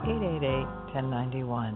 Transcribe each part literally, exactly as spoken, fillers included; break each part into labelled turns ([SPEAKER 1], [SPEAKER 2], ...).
[SPEAKER 1] eight eight eight, one zero nine one.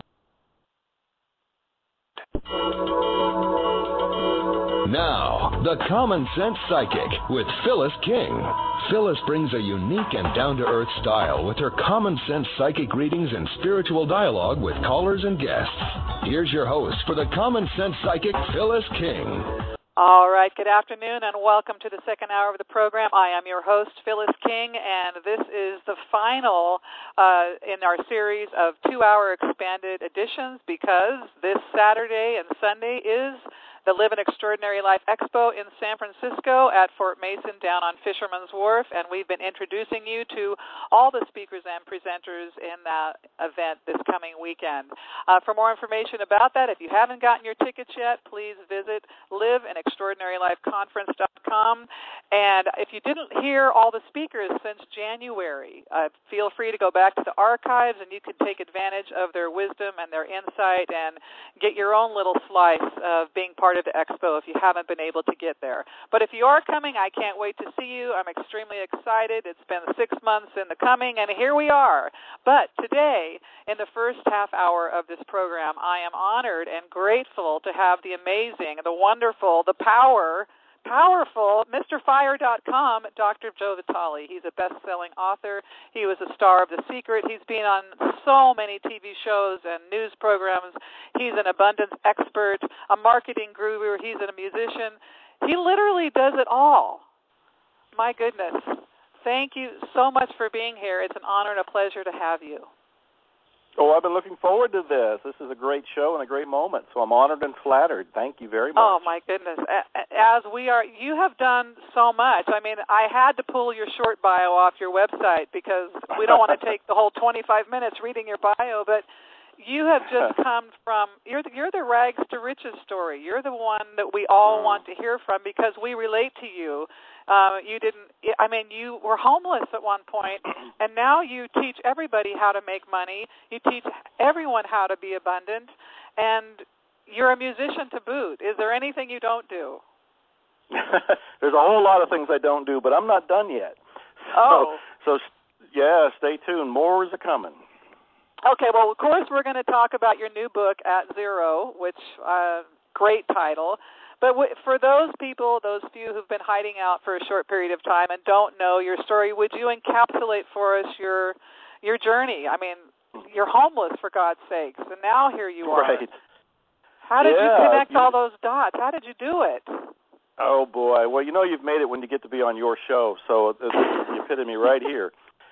[SPEAKER 2] Now, the Common Sense Psychic with Phyllis King. Phyllis brings a unique and down-to-earth style with her Common Sense Psychic readings and spiritual dialogue with callers and guests. Here's your host for the Common Sense Psychic, Phyllis King.
[SPEAKER 3] All right, good afternoon and welcome to the second hour of the program. I am your host, Phyllis King, and this is the final uh, in our series of two-hour expanded editions because this Saturday and Sunday is the Live an Extraordinary Life Expo in San Francisco at Fort Mason down on Fisherman's Wharf, and we've been introducing you to all the speakers and presenters in that event this coming weekend. Uh, for more information about that, if you haven't gotten your tickets yet, please visit live an extraordinary life conference dot com. And if you didn't hear all the speakers since January, uh, feel free to go back to the archives and you can take advantage of their wisdom and their insight and get your own little slice of being part of the expo if you haven't been able to get there. But if you are coming, I can't wait to see you. I'm extremely excited. It's been six months in the coming, and here we are. But today, in the first half hour of this program, I am honored and grateful to have the amazing, the wonderful, the power, powerful Mister Fire dot com, Doctor Joe Vitale. He's a best-selling author. He was a star of The Secret. He's been on so many T V shows and news programs. He's an abundance expert, a marketing guru. He's a musician. He literally does it all. My goodness. Thank you so much for being here. It's an honor and a pleasure to have you.
[SPEAKER 4] Oh, I've been looking forward to this. This is a great show and a great moment, so I'm honored and flattered. Thank you very much.
[SPEAKER 3] Oh, my goodness. As we are, you have done so much. I mean, I had to pull your short bio off your website because we don't want to take the whole twenty-five minutes reading your bio, but you have just come from, you're the, you're the rags to riches story. You're the one that we all want to hear from because we relate to you. Uh, you didn't, I mean, you were homeless at one point, and now you teach everybody how to make money. You teach everyone how to be abundant, and you're a musician to boot. Is there anything you don't do?
[SPEAKER 4] There's a whole lot of things I don't do, but I'm not done yet. So,
[SPEAKER 3] oh.
[SPEAKER 4] So, yeah, stay tuned. More is a-coming.
[SPEAKER 3] Okay, well, of course, we're going to talk about your new book, At Zero, which, uh, great title. But w- for those people, those few who've been hiding out for a short period of time and don't know your story, would you encapsulate for us your your journey? I mean, you're homeless, for God's sakes, and now here you are.
[SPEAKER 4] Right.
[SPEAKER 3] How did
[SPEAKER 4] yeah,
[SPEAKER 3] you connect
[SPEAKER 4] you...
[SPEAKER 3] all those dots? How did you do it?
[SPEAKER 4] Oh, boy. Well, you know you've made it when you get to be on your show, so it's the epitome right here.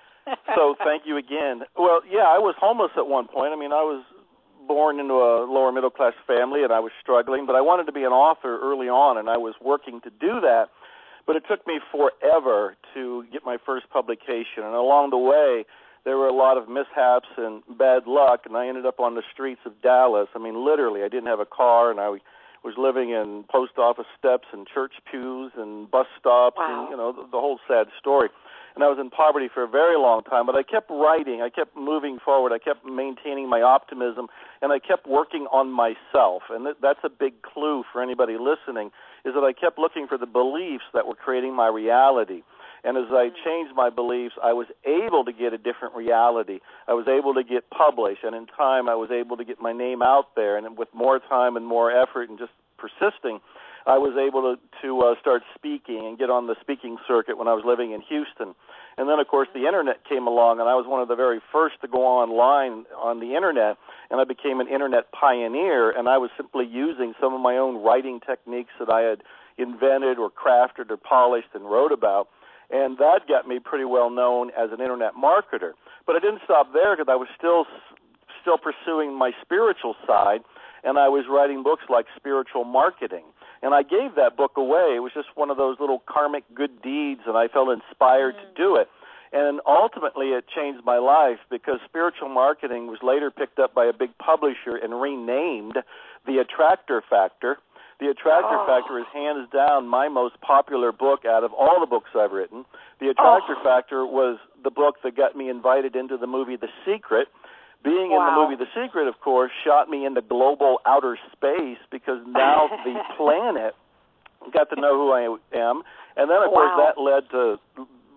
[SPEAKER 4] So thank you again. Well, yeah, I was homeless at one point. I mean, I was born into a lower middle class family and I was struggling, but I wanted to be an author early on and I was working to do that, but it took me forever to get my first publication, and along the way there were a lot of mishaps and bad luck, and I ended up on the streets of Dallas. I mean, literally, I didn't have a car, and I was living in post office steps and church pews and bus stops.
[SPEAKER 3] Wow.
[SPEAKER 4] And, you know, the, the whole sad story. And I was in poverty for a very long time, but I kept writing, I kept moving forward, I kept maintaining my optimism, and I kept working on myself. And th- that's a big clue for anybody listening, is that I kept looking for the beliefs that were creating my reality. And as I changed my beliefs, I was able to get a different reality. I was able to get published, and in time I was able to get my name out there. And with more time and more effort and just persisting, I was able to, to uh, start speaking and get on the speaking circuit when I was living in Houston. And then, of course, the Internet came along, and I was one of the very first to go online on the Internet, and I became an Internet pioneer, and I was simply using some of my own writing techniques that I had invented or crafted or polished and wrote about, and that got me pretty well known as an Internet marketer. But I didn't stop there because I was still still pursuing my spiritual side, and I was writing books like Spiritual Marketing. And I gave that book away. It was just one of those little karmic good deeds, and I felt inspired mm-hmm. to do it. And ultimately it changed my life because Spiritual Marketing was later picked up by a big publisher and renamed The Attractor Factor. The Attractor
[SPEAKER 3] oh.
[SPEAKER 4] Factor is hands down my most popular book out of all the books I've written. The Attractor
[SPEAKER 3] oh.
[SPEAKER 4] Factor was the book that got me invited into the movie The Secret. Being
[SPEAKER 3] wow.
[SPEAKER 4] in the movie The Secret, of course, shot me into global outer space because now the planet got to know who I am. And then, of
[SPEAKER 3] wow.
[SPEAKER 4] course, that led to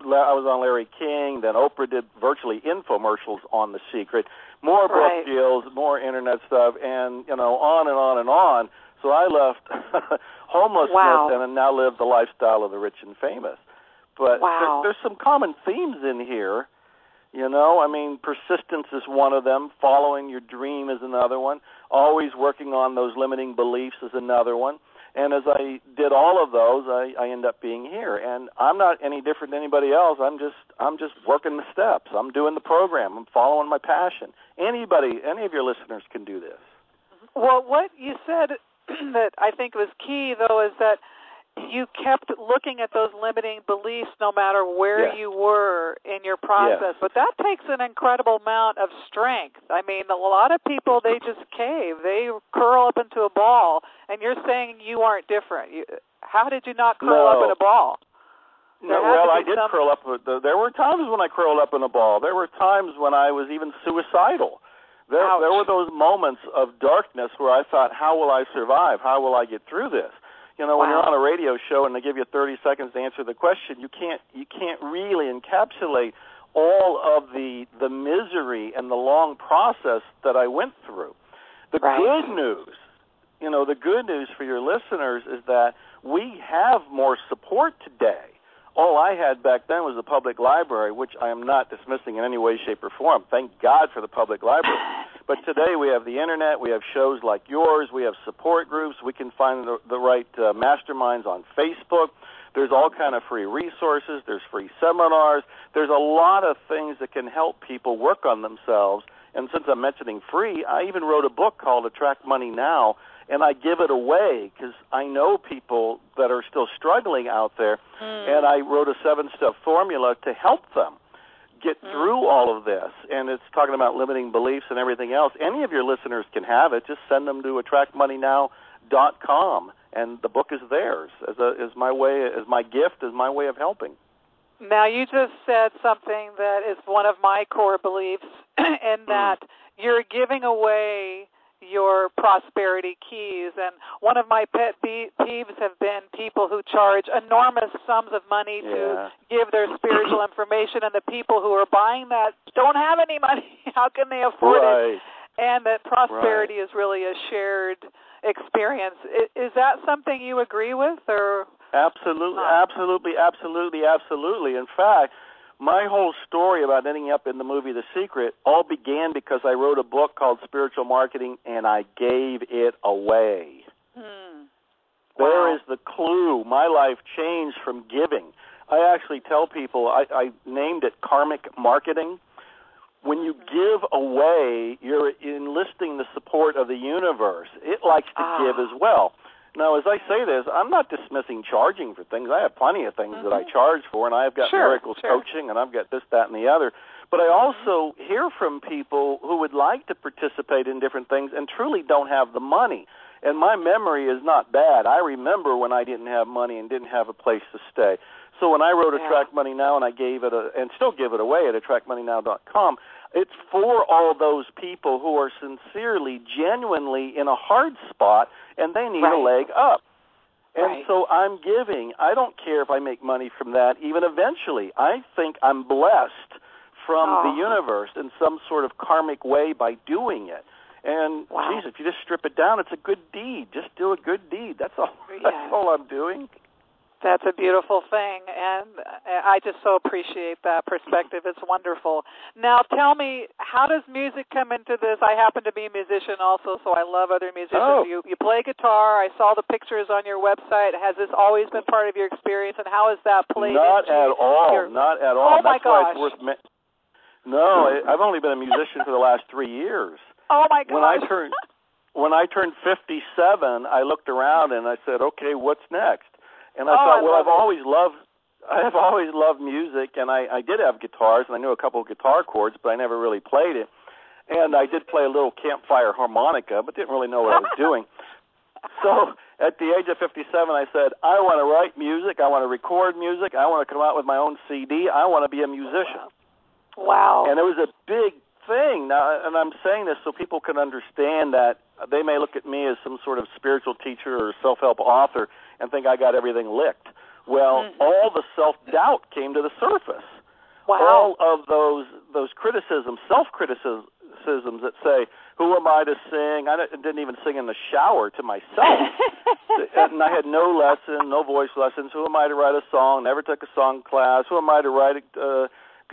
[SPEAKER 4] I was on Larry King. Then Oprah did virtually infomercials on The Secret. More book
[SPEAKER 3] Right.
[SPEAKER 4] deals, more internet stuff, and, you know, on and on and on. So I left homelessness
[SPEAKER 3] Wow.
[SPEAKER 4] and now live the lifestyle of the rich and famous. But
[SPEAKER 3] Wow.
[SPEAKER 4] there, there's some common themes in here. You know, I mean, persistence is one of them. Following your dream is another one. Always working on those limiting beliefs is another one. And as I did all of those, I, I end up being here. And I'm not any different than anybody else. I'm just I'm just working the steps. I'm doing the program. I'm following my passion. Anybody, any of your listeners can do this.
[SPEAKER 3] Well, what you said that I think was key, though, is that you kept looking at those limiting beliefs no matter where
[SPEAKER 4] Yes.
[SPEAKER 3] you were in your process.
[SPEAKER 4] Yes.
[SPEAKER 3] But that takes an incredible amount of strength. I mean, a lot of people, they just cave. They curl up into a ball, and you're saying you aren't different. You, how did you not curl
[SPEAKER 4] No.
[SPEAKER 3] up in a ball?
[SPEAKER 4] No,
[SPEAKER 3] There had
[SPEAKER 4] well,
[SPEAKER 3] to
[SPEAKER 4] I
[SPEAKER 3] be
[SPEAKER 4] did
[SPEAKER 3] some-
[SPEAKER 4] curl up. With the, there were times when I curled up in a ball. There were times when I was even suicidal. There,
[SPEAKER 3] Ouch.
[SPEAKER 4] there were those moments of darkness where I thought, how will I survive? How will I get through this? You know, when
[SPEAKER 3] Wow.
[SPEAKER 4] you're on a radio show and they give you thirty seconds to answer the question, you can't you can't really encapsulate all of the the misery and the long process that I went through. The
[SPEAKER 3] Right.
[SPEAKER 4] good news, you know, the good news for your listeners is that we have more support today. All I had back then was the public library, which I am not dismissing in any way, shape, or form. Thank God for the public library. But today we have the Internet, we have shows like yours, we have support groups, we can find the, the right uh, masterminds on Facebook. There's all kind of free resources, there's free seminars, there's a lot of things that can help people work on themselves. And since I'm mentioning free, I even wrote a book called Attract Money Now, and I give it away because I know people that are still struggling out there,
[SPEAKER 3] Mm.
[SPEAKER 4] and I wrote a seven-step formula to help them get
[SPEAKER 3] Mm.
[SPEAKER 4] through all of this. And it's talking about limiting beliefs and everything else. Any of your listeners can have it. Just send them to attract money now dot com, and the book is theirs as a as my way, as my gift, as my way of helping.
[SPEAKER 3] Now, you just said something that is one of my core beliefs, in that you're giving away your prosperity keys. And one of my pet peeves have been people who charge enormous sums of money
[SPEAKER 4] Yeah.
[SPEAKER 3] to give their spiritual information, and the people who are buying that don't have any money. How can they afford
[SPEAKER 4] Right.
[SPEAKER 3] it? And that prosperity is really a shared experience. I- Is that something you agree with, or?
[SPEAKER 4] Absolutely,
[SPEAKER 3] Huh.
[SPEAKER 4] absolutely, absolutely, absolutely. In fact, my whole story about ending up in the movie The Secret all began because I wrote a book called Spiritual Marketing, and I gave it away.
[SPEAKER 3] Hmm.
[SPEAKER 4] There
[SPEAKER 3] Wow.
[SPEAKER 4] is the clue. My life changed from giving. I actually tell people, I, I named it karmic marketing. When you give away, you're enlisting the support of the universe. It likes to
[SPEAKER 3] Ah.
[SPEAKER 4] give as well. Now, as I say this, I'm not dismissing charging for things. I have plenty of things that I
[SPEAKER 3] Mhm.
[SPEAKER 4] charge for, and I've got
[SPEAKER 3] Sure,
[SPEAKER 4] miracles
[SPEAKER 3] sure.
[SPEAKER 4] coaching, and I've got this, that, and the other. But I also hear from people who would like to participate in different things and truly don't have the money. And my memory is not bad. I remember when I didn't have money and didn't have a place to stay. So when I wrote
[SPEAKER 3] Yeah.
[SPEAKER 4] Attract Money Now, and I gave it a, and still give it away at attract money now dot com, it's for all those people who are sincerely, genuinely in a hard spot, and they need
[SPEAKER 3] Right.
[SPEAKER 4] a leg up. And
[SPEAKER 3] Right.
[SPEAKER 4] so I'm giving. I don't care if I make money from that, even eventually. I think I'm blessed from
[SPEAKER 3] Oh.
[SPEAKER 4] the universe in some sort of karmic way by doing it. And,
[SPEAKER 3] Wow.
[SPEAKER 4] geez, if you just strip it down, it's a good deed. Just do a good deed. That's all,
[SPEAKER 3] Yeah.
[SPEAKER 4] that's all I'm doing.
[SPEAKER 3] That's a beautiful thing, and I just so appreciate that perspective. It's wonderful. Now, tell me, how does music come into this? I happen to be a musician also, so I love other musicians.
[SPEAKER 4] Oh.
[SPEAKER 3] You, you play guitar. I saw the pictures on your website. Has this always been part of your experience, and how has that played
[SPEAKER 4] Not
[SPEAKER 3] into
[SPEAKER 4] at all.
[SPEAKER 3] your...
[SPEAKER 4] Not at all.
[SPEAKER 3] Oh, my
[SPEAKER 4] That's why
[SPEAKER 3] gosh.
[SPEAKER 4] it's worth me- No, I- I've only been a musician for the last three years.
[SPEAKER 3] Oh, my gosh.
[SPEAKER 4] When I turned when I turned fifty-seven, I looked around and I said, "Okay, what's next?" And I
[SPEAKER 3] Oh,
[SPEAKER 4] thought,
[SPEAKER 3] I
[SPEAKER 4] well,
[SPEAKER 3] love
[SPEAKER 4] I've
[SPEAKER 3] it.
[SPEAKER 4] always loved I have always loved music, and I, I did have guitars, and I knew a couple of guitar chords, but I never really played it. And I did play a little campfire harmonica, but didn't really know what I was doing. So at the age of fifty-seven, I said, I want to write music, I want to record music, I want to come out with my own C D, I want to be a musician.
[SPEAKER 3] Wow.
[SPEAKER 4] And it was a big thing. Now, and I'm saying this so people can understand that they may look at me as some sort of spiritual teacher or self-help author and think I got everything licked. Well,
[SPEAKER 3] mm-hmm.
[SPEAKER 4] all the self-doubt came to the surface.
[SPEAKER 3] Wow.
[SPEAKER 4] All of those those criticisms, self-criticisms that say, who am I to sing? I didn't even sing in the shower to myself. And I had no lesson, no voice lessons. Who am I to write a song? Never took a song class. Who am I to write uh,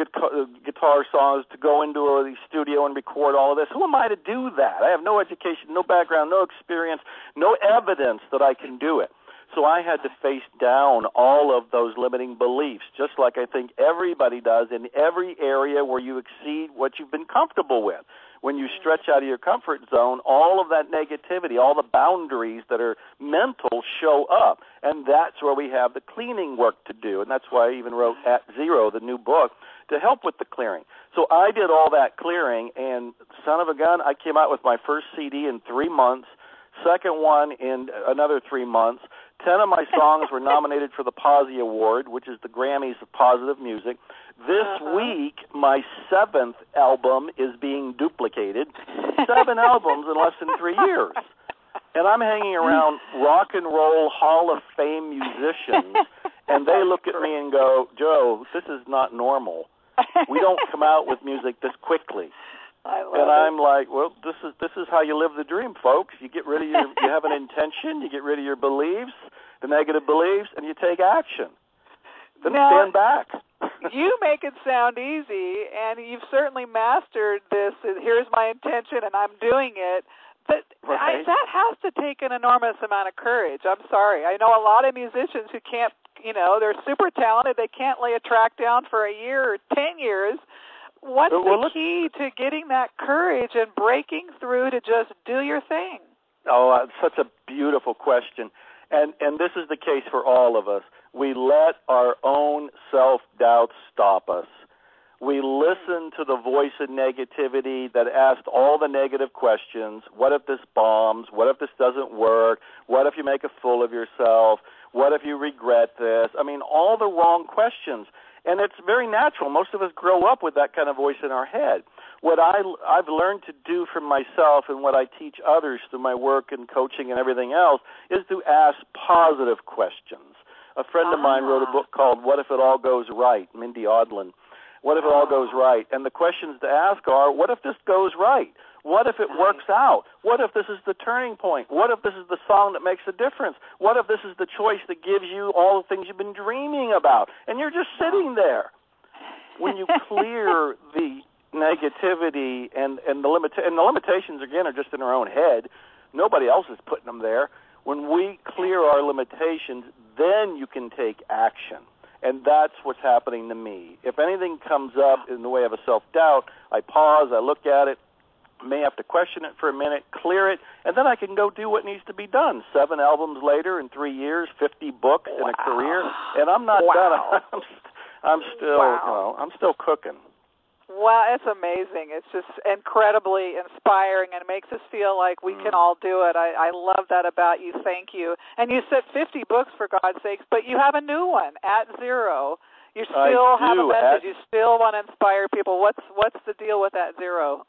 [SPEAKER 4] guitar songs, to go into a studio and record all of this? Who am I to do that? I have no education, no background, no experience, no evidence that I can do it. So I had to face down all of those limiting beliefs, just like I think everybody does in every area where you exceed what you've been comfortable with. When you stretch out of your comfort zone, all of that negativity, all the boundaries that are mental show up. And that's where we have the cleaning work to do. And that's why I even wrote At Zero, the new book, to help with the clearing. So I did all that clearing, and son of a gun, I came out with my first C D in three months, second one in another three months. Ten of my songs were nominated for the Posse Award, which is the Grammys of positive music. This uh-huh. week, my seventh album is being duplicated. Seven albums in less than three years. And I'm hanging around rock and roll Hall of Fame musicians, and they look at me and go, Joe, this is not normal. We don't come out with music this quickly.
[SPEAKER 3] I love
[SPEAKER 4] and
[SPEAKER 3] it.
[SPEAKER 4] I'm like, well, this is this is how you live the dream, folks. You get rid of your, you have an intention, you get rid of your beliefs, the negative beliefs, and you take action. Then
[SPEAKER 3] now,
[SPEAKER 4] stand back.
[SPEAKER 3] You make it sound easy, and you've certainly mastered this. Here's my intention, and I'm doing it. But
[SPEAKER 4] right.
[SPEAKER 3] I, that has to take an enormous amount of courage. I'm sorry. I know a lot of musicians who can't, you know, they're super talented. They can't lay a track down for a year or ten years. What's
[SPEAKER 4] well,
[SPEAKER 3] the key to getting that courage and breaking through to just do your thing?
[SPEAKER 4] Oh, it's such a beautiful question. And and this is the case for all of us. We let our own self-doubt stop us. We listen to the voice of negativity that asked all the negative questions. What if this bombs? What if this doesn't work? What if you make a fool of yourself? What if you regret this? I mean, all the wrong questions. And it's very natural. Most of us grow up with that kind of voice in our head. What I, I've learned to do for myself and what I teach others through my work and coaching and everything else is to ask positive questions. A friend ah. of mine wrote a book called What If It All Goes Right, Mindy Odlin. What if it all goes right? And the questions to ask are, what if this goes right? What if it works out? What if this is the turning point? What if this is the song that makes a difference? What if this is the choice that gives you all the things you've been dreaming about? And you're just sitting there. When you clear the negativity and, and, the limita- and the limitations, again, are just in our own head. Nobody else is putting them there. When we clear our limitations, then you can take action. And that's what's happening to me. If anything comes up in the way of a self-doubt, I pause, I look at it, may have to question it for a minute, clear it, and then I can go do what needs to be done. Seven albums later in three years, fifty books wow. in a career, and I'm not
[SPEAKER 3] wow.
[SPEAKER 4] done. I'm, I'm still,
[SPEAKER 3] wow.
[SPEAKER 4] you know, I'm still cooking.
[SPEAKER 3] Wow, it's amazing. It's just incredibly inspiring and makes us feel like we mm. can all do it. I, I love that about you. Thank you. And you said fifty books, for God's sakes, but you have a new one, At Zero. You still
[SPEAKER 4] I
[SPEAKER 3] have
[SPEAKER 4] do.
[SPEAKER 3] a message.
[SPEAKER 4] At,
[SPEAKER 3] you still want to inspire people. What's what's the deal with At Zero?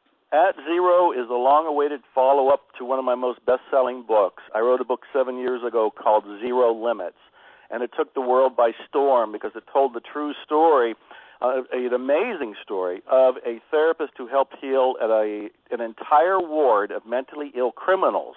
[SPEAKER 4] At Zero is a long-awaited follow-up to one of my most best-selling books. I wrote a book seven years ago called Zero Limits, and it took the world by storm because it told the true story, uh, an amazing story, of a therapist who helped heal at a an entire ward of mentally ill criminals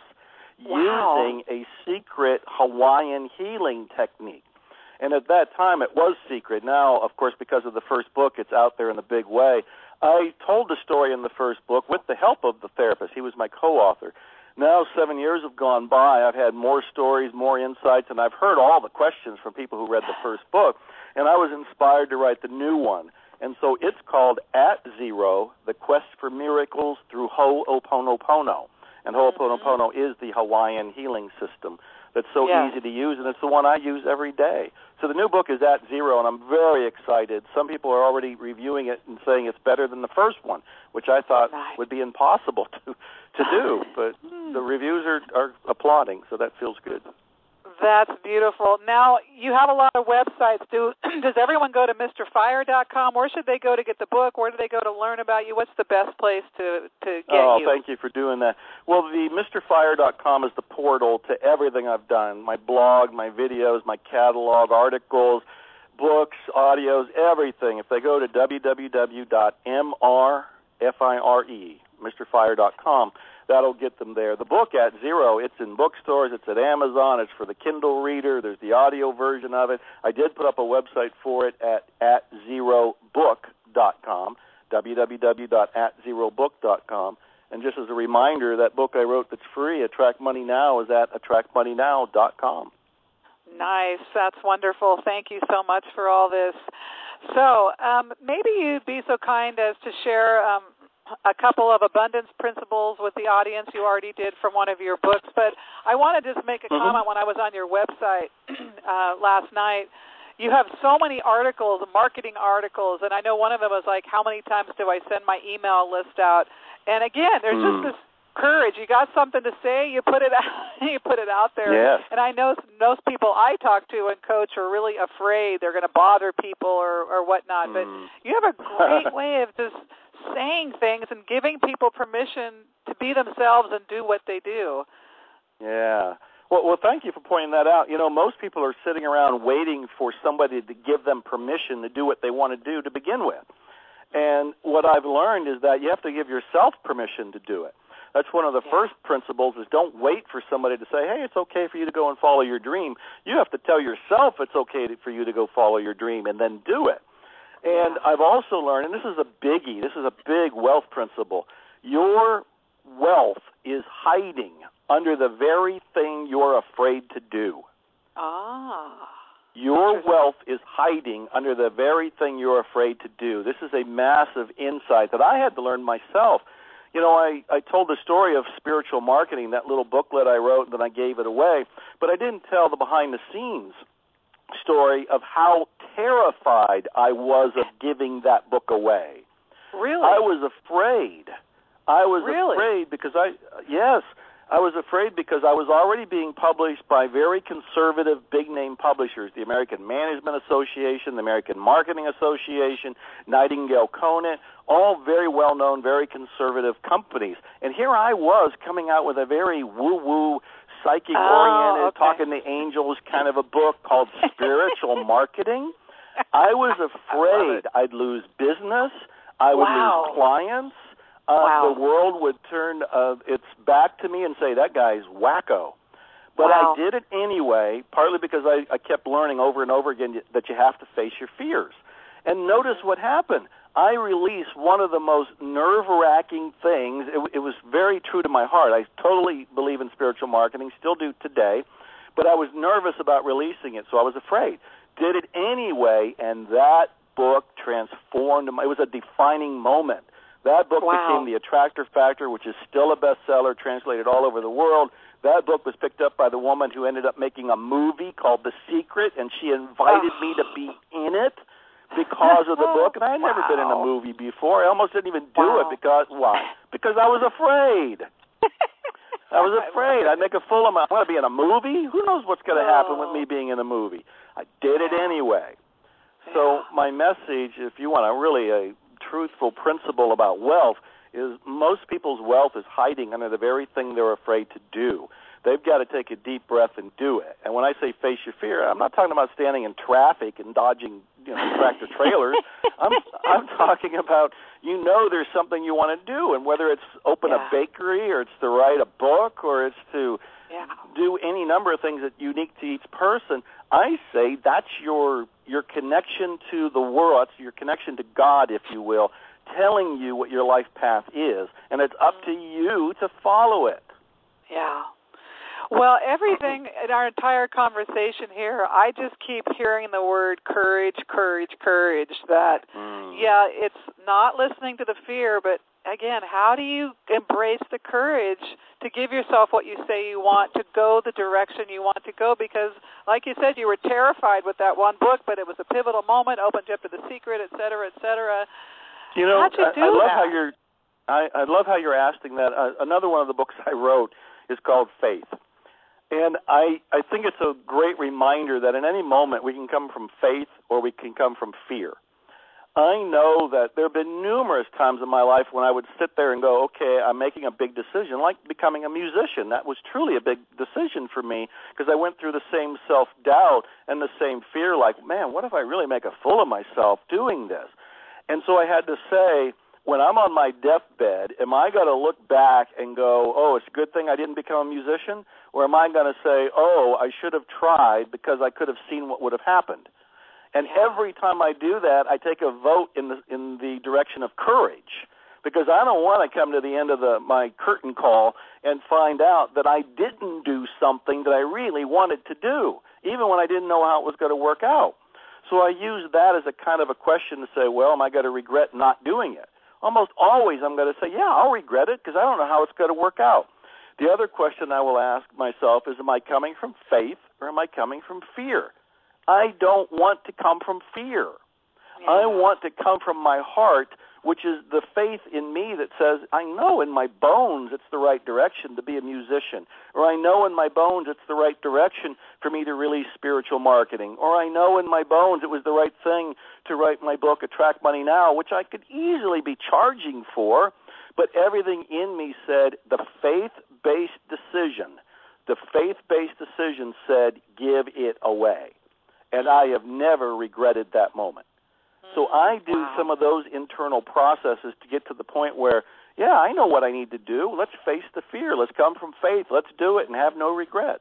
[SPEAKER 3] wow.
[SPEAKER 4] using a secret Hawaiian healing technique. And at that time, it was secret. Now, of course, because of the first book, it's out there in a big way. I told the story in the first book with the help of the therapist. He was my co-author. Now seven years have gone by. I've had more stories, more insights, and I've heard all the questions from people who read the first book, and I was inspired to write the new one. And so it's called At Zero, The Quest for Miracles Through Ho'oponopono. And Ho'oponopono mm-hmm. is the Hawaiian healing system that's so
[SPEAKER 3] yeah.
[SPEAKER 4] easy to use, and it's the one I use every day. So the new book is At Zero, and I'm very excited. Some people are already reviewing it and saying it's better than the first one, which I thought
[SPEAKER 3] right.
[SPEAKER 4] would be impossible to to do. But the reviews are, are applauding, so that feels good.
[SPEAKER 3] That's beautiful. Now, you have a lot of websites. Do Does everyone go to Mr Fire dot com? Where should they go to get the book? Where do they go to learn about you? What's the best place to, to get
[SPEAKER 4] oh,
[SPEAKER 3] you?
[SPEAKER 4] Oh, thank you for doing that. Well, the Mr Fire dot com is the portal to everything I've done, my blog, my videos, my catalog, articles, books, audios, everything. If they go to w w w dot m r fire, Mr Fire dot com, that'll get them there. The book, At Zero, it's in bookstores, it's at Amazon, it's for the Kindle reader, there's the audio version of it. I did put up a website for it at at zero book dot com, w w w dot at zero book dot com. And just as a reminder, that book I wrote that's free, Attract Money Now, is at attract money now dot com.
[SPEAKER 3] Nice. That's wonderful. Thank you so much for all this. So um, maybe you'd be so kind as to share um, a couple of abundance principles with the audience. You already did from one of your books, but I want to just make a mm-hmm. comment. When I was on your website uh, last night, you have so many articles, marketing articles, and I know one of them was like, how many times do I send my email list out? And again, there's mm. just this courage. You got something to say, you put it out, you put it out there.
[SPEAKER 4] Yes.
[SPEAKER 3] And I know most people I talk to and coach are really afraid they're going to bother people or, or whatnot. Mm. But you have a great way of just saying things and giving people permission to be themselves and do what they do.
[SPEAKER 4] Yeah. Well, well, thank you for pointing that out. You know, most people are sitting around waiting for somebody to give them permission to do what they want to do to begin with. And what I've learned is that you have to give yourself permission to do it. That's one of the yeah. first principles, is don't wait for somebody to say, hey, it's okay for you to go and follow your dream. You have to tell yourself it's okay to, for you to go follow your dream and then do it. And I've also learned, and this is a biggie, this is a big wealth principle, your wealth is hiding under the very thing you're afraid to do.
[SPEAKER 3] Ah.
[SPEAKER 4] Your wealth is hiding under the very thing you're afraid to do. This is a massive insight that I had to learn myself. You know, I, I told the story of spiritual marketing, that little booklet I wrote, and then I gave it away, but I didn't tell the behind-the-scenes story of how terrified I was of giving that book away.
[SPEAKER 3] Really?
[SPEAKER 4] I was afraid. I was
[SPEAKER 3] really?
[SPEAKER 4] afraid because I, yes, I was afraid because I was already being published by very conservative, big-name publishers, the American Management Association, the American Marketing Association, Nightingale Conant, all very well-known, very conservative companies. And here I was coming out with a very woo-woo, psychic-oriented,
[SPEAKER 3] oh, okay.
[SPEAKER 4] talking to angels kind of a book called Spiritual Marketing. I was afraid I'd lose business, I would
[SPEAKER 3] wow.
[SPEAKER 4] lose clients. Uh,
[SPEAKER 3] wow.
[SPEAKER 4] The world would turn uh, its back to me and say, that guy's wacko. But
[SPEAKER 3] wow.
[SPEAKER 4] I did it anyway, partly because I, I kept learning over and over again that you have to face your fears. And notice what happened. I released one of the most nerve-wracking things. It, it was very true to my heart. I totally believe in spiritual marketing, still do today, but I was nervous about releasing it, so I was afraid. Did it anyway, and that book transformed. It was a defining moment. That book
[SPEAKER 3] wow.
[SPEAKER 4] became The Attractor Factor, which is still a bestseller, translated all over the world. That book was picked up by the woman who ended up making a movie called The Secret, and she invited oh. me to be in it because of the book. And I had never
[SPEAKER 3] wow.
[SPEAKER 4] been in a movie before. I almost didn't even do
[SPEAKER 3] wow.
[SPEAKER 4] it because, why? Because I was afraid. I was afraid. I'd make a fool of myself. I'm going to be in a movie? Who knows what's going to happen with me being in a movie? I did it anyway. So my message, if you want a really a truthful principle about wealth, is most people's wealth is hiding under the very thing they're afraid to do. They've got to take a deep breath and do it. And when I say face your fear, I'm not talking about standing in traffic and dodging, you know, tractor trailers. I'm I'm talking about, you know, there's something you want to do, and whether it's open
[SPEAKER 3] yeah.
[SPEAKER 4] a bakery or it's to write a book or it's to
[SPEAKER 3] yeah.
[SPEAKER 4] do any number of things that's unique to each person, I say that's your your connection to the world, that's your connection to God, if you will, telling you what your life path is, and it's up to you to follow it.
[SPEAKER 3] Yeah. Well, everything in our entire conversation here, I just keep hearing the word courage, courage, courage, that, mm. yeah, it's not listening to the fear, but again, how do you embrace the courage to give yourself what you say you want, to go the direction you want to go? Because, like you said, you were terrified with that one book, but it was a pivotal moment, opened you up to The Secret, et cetera, et cetera.
[SPEAKER 4] You know,
[SPEAKER 3] How'd you do
[SPEAKER 4] I, I love
[SPEAKER 3] that?
[SPEAKER 4] how you're. I, I love how you're asking that. Uh, another one of the books I wrote is called Faith. And I, I think it's a great reminder that in any moment we can come from faith or we can come from fear. I know that there have been numerous times in my life when I would sit there and go, okay, I'm making a big decision, like becoming a musician. That was truly a big decision for me because I went through the same self-doubt and the same fear, like, man, what if I really make a fool of myself doing this? And so I had to say, when I'm on my deathbed, am I going to look back and go, oh, it's a good thing I didn't become a musician? Or am I going to say, oh, I should have tried because I could have seen what would have happened? And every time I do that, I take a vote in the in the direction of courage, because I don't want to come to the end of the my curtain call and find out that I didn't do something that I really wanted to do, even when I didn't know how it was going to work out. So I use that as a kind of a question to say, well, am I going to regret not doing it? Almost always I'm going to say, yeah, I'll regret it because I don't know how it's going to work out. The other question I will ask myself is, am I coming from faith or am I coming from fear? I don't want to come from fear. Yeah. I want to come from my heart, which is the faith in me that says, I know in my bones it's the right direction to be a musician, or I know in my bones it's the right direction for me to release spiritual marketing, or I know in my bones it was the right thing to write my book, Attract Money Now, which I could easily be charging for, but everything in me said the faith-based decision, the faith-based decision said, give it away. And I have never regretted that moment. So I do wow. some of those internal processes to get to the point where, yeah, I know what I need to do. Let's face the fear. Let's come from faith. Let's do it and have no regrets.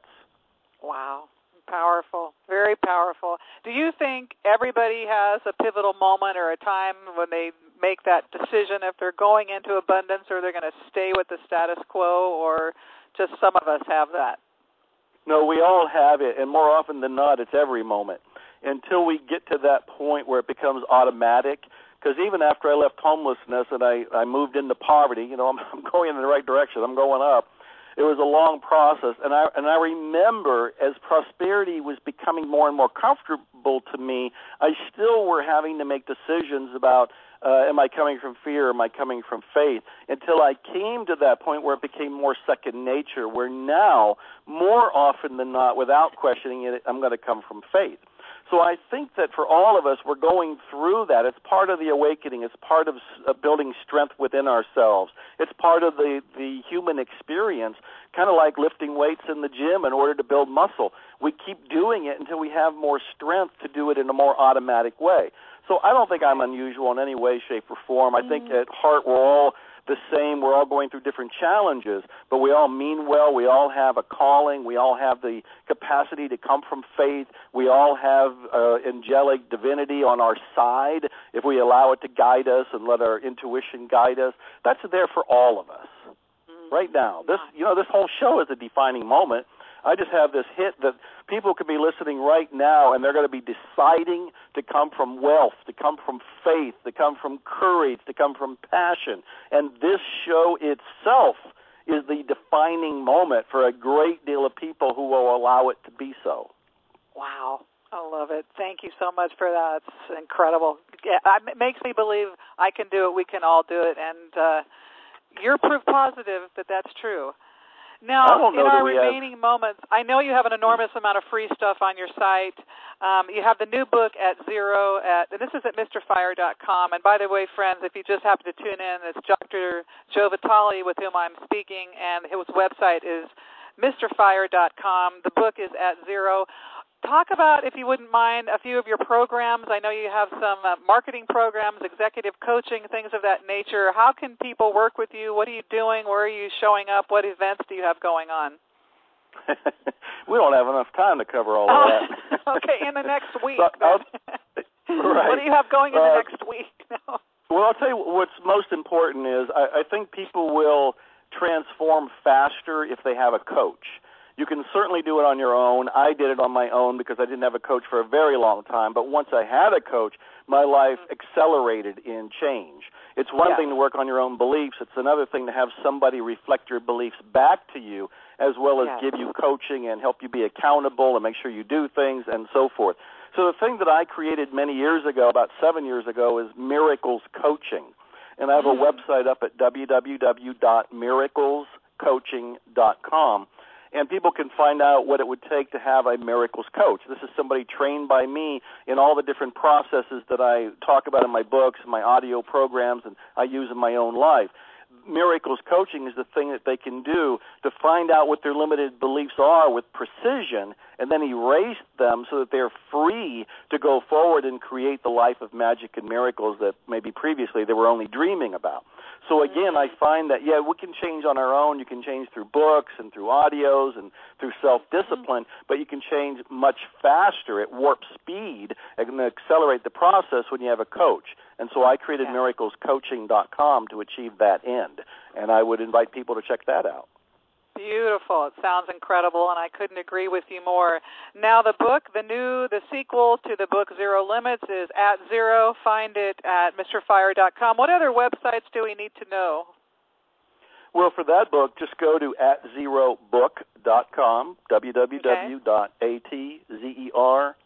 [SPEAKER 3] Wow. Powerful. Very powerful. Do you think everybody has a pivotal moment or a time when they make that decision if they're going into abundance or they're going to stay with the status quo, or just some of us have that?
[SPEAKER 4] No, we all have it, and more often than not, it's every moment, until we get to that point where it becomes automatic. Because even after I left homelessness and I, I moved into poverty, you know, I'm, I'm going in the right direction. I'm going up. It was a long process, and I and I remember as prosperity was becoming more and more comfortable to me, I still were having to make decisions about, uh, am I coming from fear, am I coming from faith, until I came to that point where it became more second nature, where now, more often than not, without questioning it, I'm going to come from faith. So I think that for all of us, we're going through that. It's part of the awakening. It's part of uh, building strength within ourselves. It's part of the, the human experience, kind of like lifting weights in the gym in order to build muscle. We keep doing it until we have more strength to do it in a more automatic way. So I don't think I'm unusual in any way, shape, or form. I think at heart we're all the same. We're all going through different challenges, but we all mean well. We all have a calling. We all have the capacity to come from faith. We all have uh, angelic divinity on our side if we allow it to guide us and let our intuition guide us. That's there for all of us right now. This, you know, this whole show is a defining moment. I just have this hit that people could be listening right now, and they're going to be deciding to come from wealth, to come from faith, to come from courage, to come from passion. And this show itself is the defining moment for a great deal of people who will allow it to be so.
[SPEAKER 3] Wow. I love it. Thank you so much for that. It's incredible. Yeah, it makes me believe I can do it. We can all do it. And uh, you're proof positive that that's true. Now, in our remaining have... moments, I know you have an enormous amount of free stuff on your site. Um, you have the new book at Zero, at, and this is at Mr Fire dot com. And by the way, friends, if you just happen to tune in, it's Doctor Joe Vitale with whom I'm speaking, and his website is Mr Fire dot com. The book is at Zero. Talk about, if you wouldn't mind, a few of your programs. I know you have some uh, marketing programs, executive coaching, things of that nature. How can people work with you? What are you doing? Where are you showing up? What events do you have going on?
[SPEAKER 4] We don't have enough time to cover all of that.
[SPEAKER 3] Okay, in the next week.
[SPEAKER 4] So, right.
[SPEAKER 3] What do you have going in
[SPEAKER 4] uh,
[SPEAKER 3] the next week? No.
[SPEAKER 4] Well, I'll tell you what's most important is I, I think people will transform faster if they have a coach. You can certainly do it on your own. I did it on my own because I didn't have a coach for a very long time. But once I had a coach, my life accelerated in change. It's one yeah. thing to work on your own beliefs. It's another thing to have somebody reflect your beliefs back to you, as well as yeah. give you coaching and help you be accountable and make sure you do things and so forth. So the thing that I created many years ago, about seven years ago, is Miracles Coaching. And I have mm. a website up at w w w dot miracles coaching dot com. and people can find out what it would take to have a miracles coach. This is somebody trained by me in all the different processes that I talk about in my books, my audio programs, and I use in my own life. Miracles coaching is the thing that they can do to find out what their limited beliefs are with precision and then erase them so that they're free to go forward and create the life of magic and miracles that maybe previously they were only dreaming about. So again, I find that, yeah, we can change on our own. You can change through books and through audios and through self-discipline, but you can change much faster at warp speed and accelerate the process when you have a coach. And so I created
[SPEAKER 3] yeah. miracles coaching dot com to achieve that end, and I would invite people to check that out. Beautiful. It sounds incredible, and I couldn't agree with you more. Now, the book, the new, the sequel to the book Zero Limits is At Zero. Find it at Mr Fire dot com. What other websites do we need to know? Well, for that book, just go to at zero book dot com, w w w dot a t zero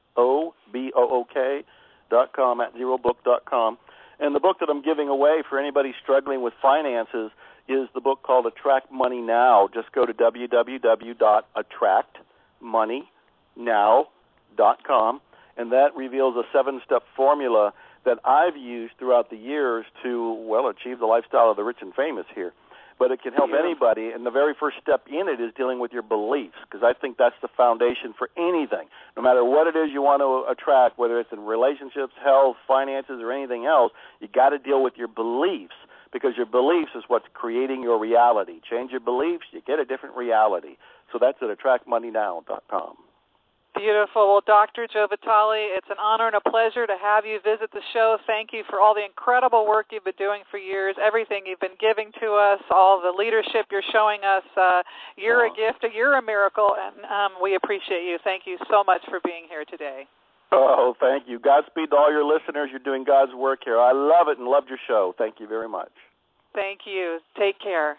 [SPEAKER 3] book dot com, at zero book dot com. And the book that I'm giving away for anybody struggling with finances is the book called Attract Money Now. Just go to w w w dot attract money now dot com, and that reveals a seven-step formula that I've used throughout the years to, well, achieve the lifestyle of the rich and famous here. But it can help anybody, and the very first step in it is dealing with your beliefs, because I think that's the foundation for anything. No matter what it is you want to attract, whether it's in relationships, health, finances, or anything else, you got to deal with your beliefs, because your beliefs is what's creating your reality. Change your beliefs, you get a different reality. So that's at attract money now dot com. Beautiful. Well, Doctor Joe Vitale, it's an honor and a pleasure to have you visit the show. Thank you for all the incredible work you've been doing for years, everything you've been giving to us, all the leadership you're showing us. Uh, you're oh. a gift, you're a miracle, and um, we appreciate you. Thank you so much for being here today. Oh, thank you. Godspeed to all your listeners. You're doing God's work here. I love it and loved your show. Thank you very much. Thank you. Take care.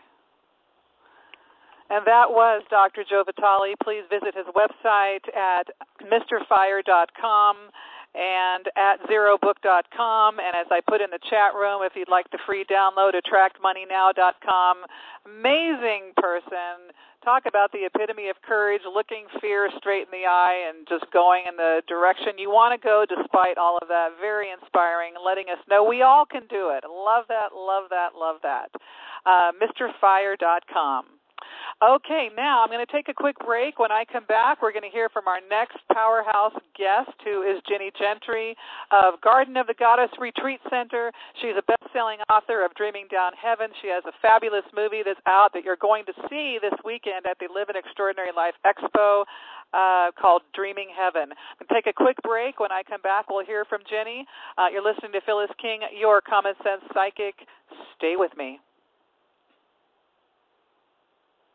[SPEAKER 3] And that was Doctor Joe Vitale. Please visit his website at Mr Fire dot com and at zero book dot com. And as I put in the chat room, if you'd like the free download, attract money now dot com. Amazing person. Talk about the epitome of courage, looking fear straight in the eye and just going in the direction you want to go despite all of that. Very inspiring, letting us know we all can do it. Love that, love that, love that. Uh, Mr Fire dot com. Okay, now I'm going to take a quick break. When I come back, we're going to hear from our next powerhouse guest, who is Ginny Gentry of Garden of the Goddess Retreat Center. She's a best-selling author of Dreaming Down Heaven. She has a fabulous movie that's out that you're going to see this weekend at the Live an Extraordinary Life Expo uh, called Dreaming Heaven. I'm going to take a quick break. When I come back, we'll hear from Ginny. Uh, you're listening to Phyllis King, your Common Sense Psychic. Stay with me.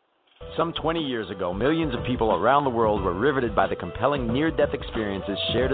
[SPEAKER 5] Some twenty years ago, millions of people around the world were riveted by the compelling near-death experiences shared